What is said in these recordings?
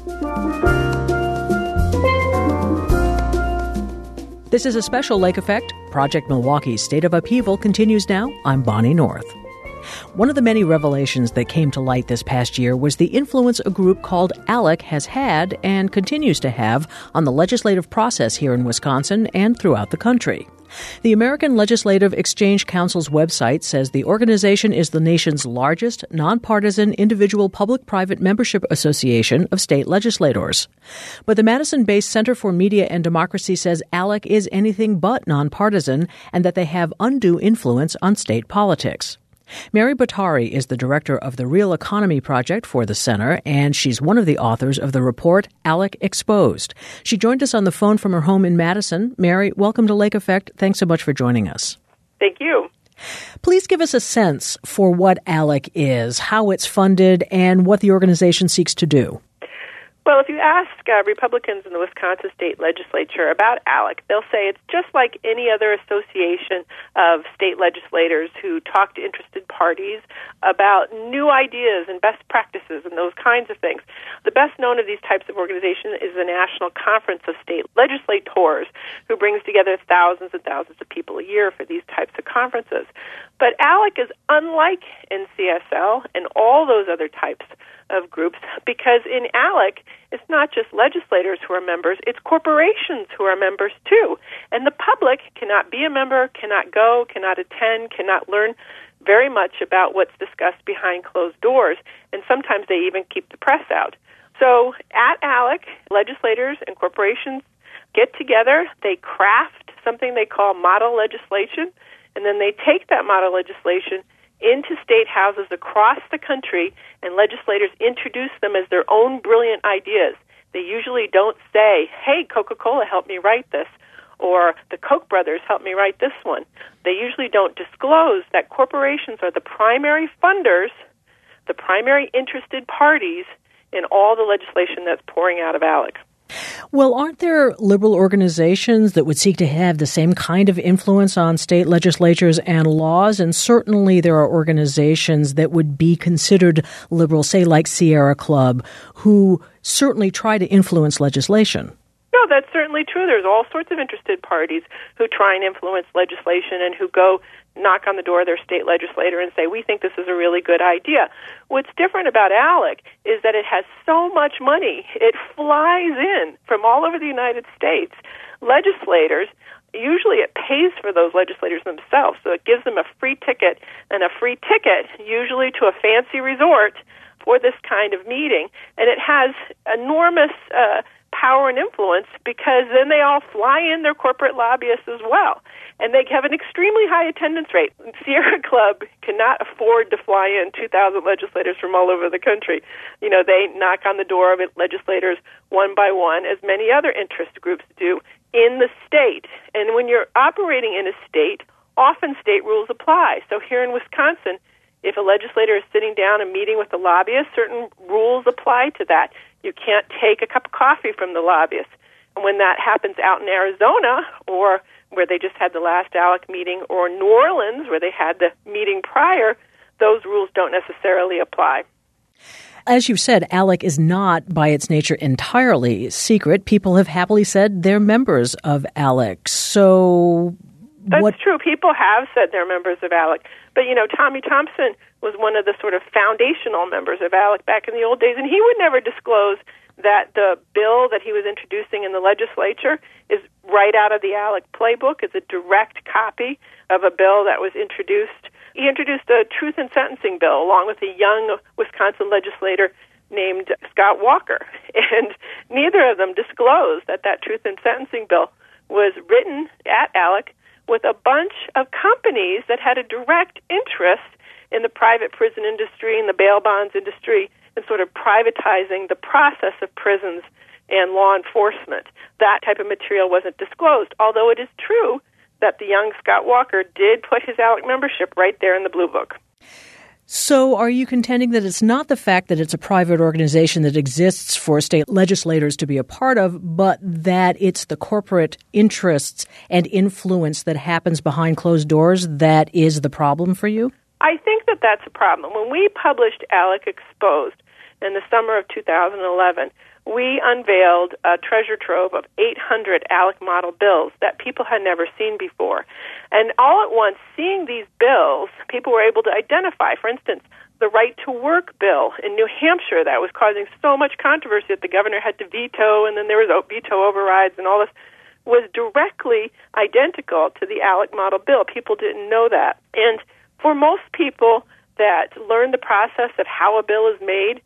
This is a special Lake Effect. Project Milwaukee's State of Upheaval continues now. I'm Bonnie North. One of the many revelations that came to light this past year was the influence a group called ALEC has had and continues to have on the legislative process here in Wisconsin and throughout the country. The American Legislative Exchange Council's website says the organization is the nation's largest nonpartisan individual public-private membership association of state legislators. But the Madison-based Center for Media and Democracy says ALEC is anything but nonpartisan and that they have undue influence on state politics. Mary Bottari is the director of the Real Economy Project for the Center, and she's one of the authors of the report ALEC Exposed. She joined us on the phone from her home in Madison. Mary, welcome to Lake Effect. Thanks so much for joining us. Thank you. Please give us a sense for what ALEC is, how it's funded, and what the organization seeks to do. Well, if you ask Republicans in the Wisconsin State Legislature about ALEC, they'll say it's just like any other association of state legislators who talk to interested parties about new ideas and best practices and those kinds of things. The best known of these types of organizations is the National Conference of State Legislators, who brings together thousands and thousands of people a year for these types of conferences. But ALEC is unlike NCSL and all those other types of groups, because in ALEC, it's not just legislators who are members, it's corporations who are members too. And the public cannot be a member, cannot go, cannot attend, cannot learn very much about what's discussed behind closed doors, and sometimes they even keep the press out. So at ALEC, legislators and corporations get together, they craft something they call model legislation, and then they take that model legislation into state houses across the country, and legislators introduce them as their own brilliant ideas. They usually don't say, hey, Coca-Cola helped me write this, or the Koch brothers helped me write this one. They usually don't disclose that corporations are the primary funders, the primary interested parties in all the legislation that's pouring out of ALEC. Well, aren't there liberal organizations that would seek to have the same kind of influence on state legislatures and laws? And certainly there are organizations that would be considered liberal, say like Sierra Club, who certainly try to influence legislation. No, that's certainly true. There's all sorts of interested parties who try and influence legislation and who go knock on the door of their state legislator and say, we think this is a really good idea. What's different about ALEC is that it has so much money. It flies in from all over the United States. Legislators, usually it pays for those legislators themselves, so it gives them a free ticket, and a free ticket usually to a fancy resort for this kind of meeting. And it has enormous power and influence, because then they all fly in their corporate lobbyists as well. And they have an extremely high attendance rate. Sierra Club cannot afford to fly in 2,000 legislators from all over the country. You know, they knock on the door of legislators one by one, as many other interest groups do in the state. And when you're operating in a state, often state rules apply. So here in Wisconsin, if a legislator is sitting down and meeting with a lobbyist, certain rules apply to that. You can't take a cup of coffee from the lobbyist. And when that happens out in Arizona, or where they just had the last ALEC meeting, or New Orleans, where they had the meeting prior, those rules don't necessarily apply. As you've said, ALEC is not, by its nature, entirely secret. People have happily said they're members of ALEC. So That's true. People have said they're members of ALEC. But, you know, Tommy Thompson was one of the sort of foundational members of ALEC back in the old days, and he would never disclose that the bill that he was introducing in the legislature is right out of the ALEC playbook. It's a direct copy of a bill that was introduced. He introduced a truth in sentencing bill along with a young Wisconsin legislator named Scott Walker, and neither of them disclosed that that truth in sentencing bill was written at ALEC with a bunch of companies that had a direct interest in the private prison industry and the bail bonds industry, and sort of privatizing the process of prisons and law enforcement. That type of material wasn't disclosed, although it is true that the young Scott Walker did put his ALEC membership right there in the Blue Book. So are you contending that it's not the fact that it's a private organization that exists for state legislators to be a part of, but that it's the corporate interests and influence that happens behind closed doors that is the problem for you? I think that that's a problem. When we published ALEC Exposed, in the summer of 2011, we unveiled a treasure trove of 800 ALEC model bills that people had never seen before. And all at once, seeing these bills, people were able to identify, for instance, the right to work bill in New Hampshire that was causing so much controversy that the governor had to veto, and then there was veto overrides and all this, was directly identical to the ALEC model bill. People didn't know that. And for most people that learn the process of how a bill is made,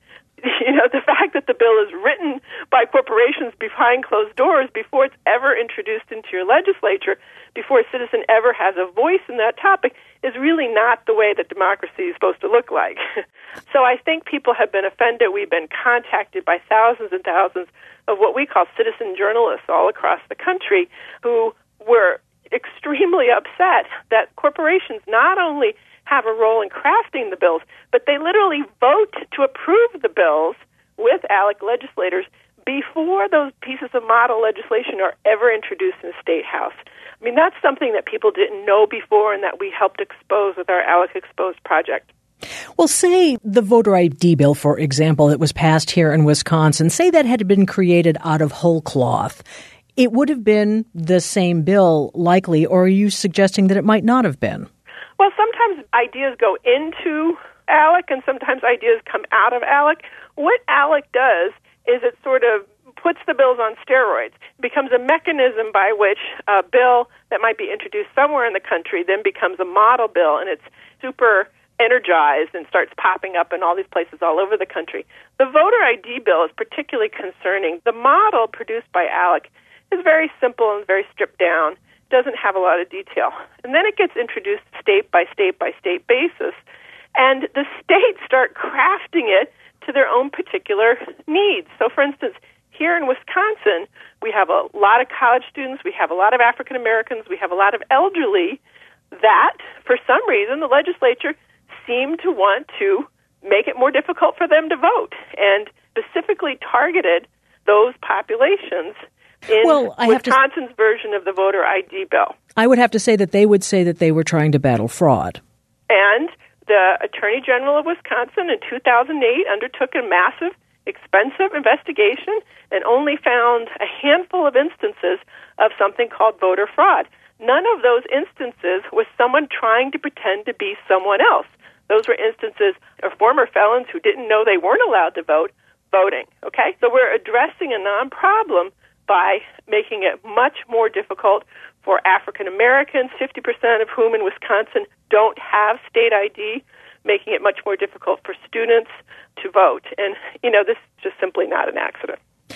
the fact that the bill is written by corporations behind closed doors before it's ever introduced into your legislature, before a citizen ever has a voice in that topic, is really not the way that democracy is supposed to look like. So I think people have been offended. We've been contacted by thousands and thousands of what we call citizen journalists all across the country who were extremely upset that corporations not only have a role in crafting the bills, but they literally vote to approve the bills with ALEC legislators before those pieces of model legislation are ever introduced in the State House. I mean, that's something that people didn't know before and that we helped expose with our ALEC Exposed project. Well, say the voter ID bill, for example, that was passed here in Wisconsin, say that had been created out of whole cloth. It would have been the same bill, likely, or are you suggesting that it might not have been? Well, sometimes ideas go into ALEC and sometimes ideas come out of ALEC. What ALEC does is it sort of puts the bills on steroids. It becomes a mechanism by which a bill that might be introduced somewhere in the country then becomes a model bill, and it's super energized and starts popping up in all these places all over the country. The voter ID bill is particularly concerning. The model produced by ALEC is very simple and very stripped down, doesn't have a lot of detail. And then it gets introduced state by state by state basis, and the states start crafting it to their own particular needs. So, for instance, here in Wisconsin, we have a lot of college students, we have a lot of African Americans, we have a lot of elderly that, for some reason, the legislature seemed to want to make it more difficult for them to vote and specifically targeted those populations in Wisconsin's version of the voter ID bill. I would have to say that they would say that they were trying to battle fraud. And the Attorney General of Wisconsin in 2008 undertook a massive, expensive investigation and only found a handful of instances of something called voter fraud. None of those instances was someone trying to pretend to be someone else. Those were instances of former felons who didn't know they weren't allowed to vote, voting. Okay? So we're addressing a non-problem by making it much more difficult for African Americans, 50% of whom in Wisconsin don't have state ID, making it much more difficult for students to vote. And, this is just simply not an accident.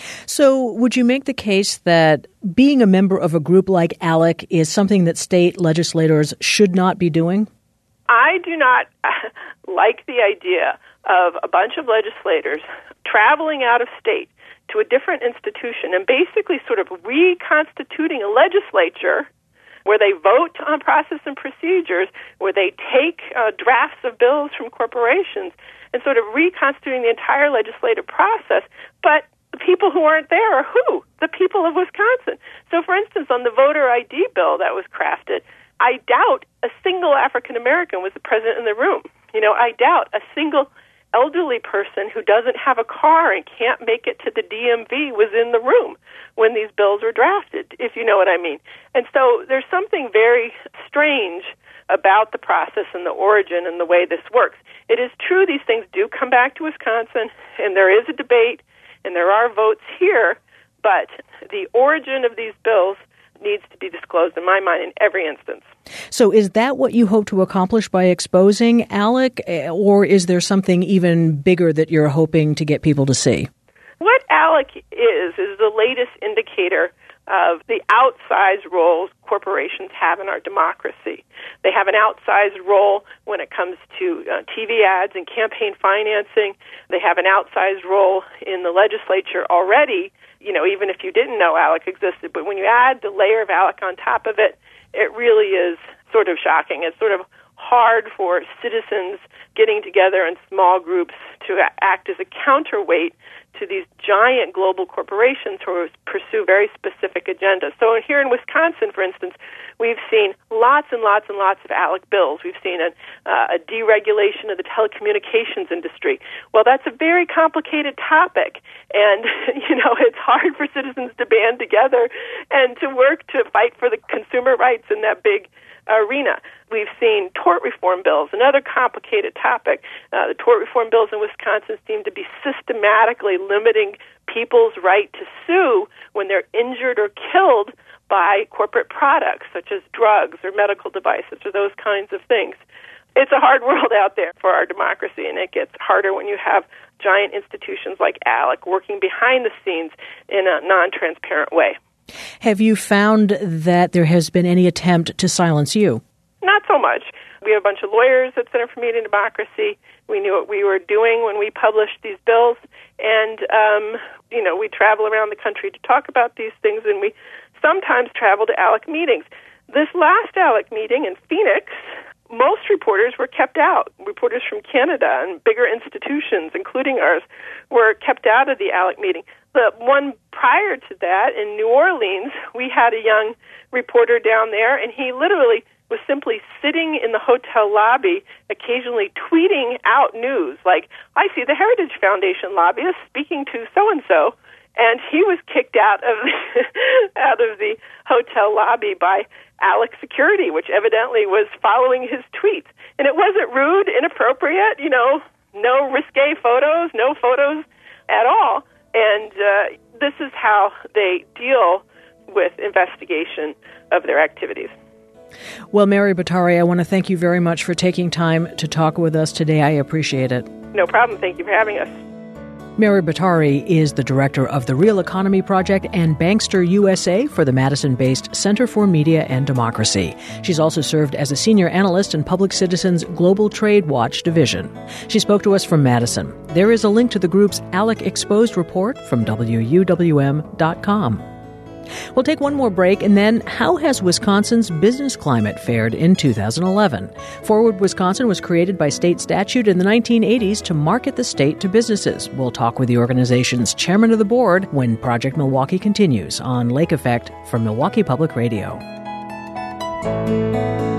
So would you make the case that being a member of a group like ALEC is something that state legislators should not be doing? I do not like the idea of a bunch of legislators traveling out of state to a different institution and basically sort of reconstituting a legislature where they vote on process and procedures, where they take drafts of bills from corporations and sort of reconstituting the entire legislative process. But the people who aren't there are who? The people of Wisconsin. So, for instance, on the voter ID bill that was crafted, I doubt a single African American was present in the room. I doubt a single elderly person who doesn't have a car and can't make it to the DMV was in the room when these bills were drafted, if you know what I mean. And so there's something very strange about the process and the origin and the way this works. It is true these things do come back to Wisconsin, and there is a debate, and there are votes here, but the origin of these bills needs to be disclosed, in my mind, in every instance. So is that what you hope to accomplish by exposing ALEC, or is there something even bigger that you're hoping to get people to see? What ALEC is the latest indicator of the outsized roles corporations have in our democracy. They have an outsized role when it comes to TV ads and campaign financing. They have an outsized role in the legislature already, even if you didn't know ALEC existed. But when you add the layer of ALEC on top of it, it really is sort of shocking. It's sort of hard for citizens getting together in small groups to act as a counterweight to these giant global corporations who pursue very specific agendas. So here in Wisconsin, for instance, we've seen lots and lots and lots of ALEC bills. We've seen a deregulation of the telecommunications industry. Well, that's a very complicated topic, and it's hard for citizens to band together and to work to fight for the consumer rights in that big arena. We've seen tort reform bills, another complicated topic. The tort reform bills in Wisconsin seem to be systematically limiting people's right to sue when they're injured or killed by corporate products, such as drugs or medical devices or those kinds of things. It's a hard world out there for our democracy, and it gets harder when you have giant institutions like ALEC working behind the scenes in a non-transparent way. Have you found that there has been any attempt to silence you? Not so much. We have a bunch of lawyers at Center for Media and Democracy. We knew what we were doing when we published these bills, and we travel around the country to talk about these things, and we sometimes travel to ALEC meetings. This last ALEC meeting in Phoenix, most reporters were kept out. Reporters from Canada and bigger institutions, including ours, were kept out of the ALEC meeting. The one prior to that, in New Orleans, we had a young reporter down there, and he literally was simply sitting in the hotel lobby, occasionally tweeting out news, like, I see the Heritage Foundation lobbyist speaking to so-and-so, and he was kicked out of the hotel lobby by ALEC security, which evidently was following his tweets. And it wasn't rude, inappropriate, no risque photos, no photos at all. And this is how they deal with investigation of their activities. Well, Mary Bottari, I want to thank you very much for taking time to talk with us today. I appreciate it. No problem. Thank you for having us. Mary Bottari is the director of the Real Economy Project and Bankster USA for the Madison-based Center for Media and Democracy. She's also served as a senior analyst in Public Citizen's Global Trade Watch division. She spoke to us from Madison. There is a link to the group's ALEC Exposed report from WUWM.com. We'll take one more break, and then how has Wisconsin's business climate fared in 2011? Forward Wisconsin was created by state statute in the 1980s to market the state to businesses. We'll talk with the organization's chairman of the board when Project Milwaukee continues on Lake Effect from Milwaukee Public Radio.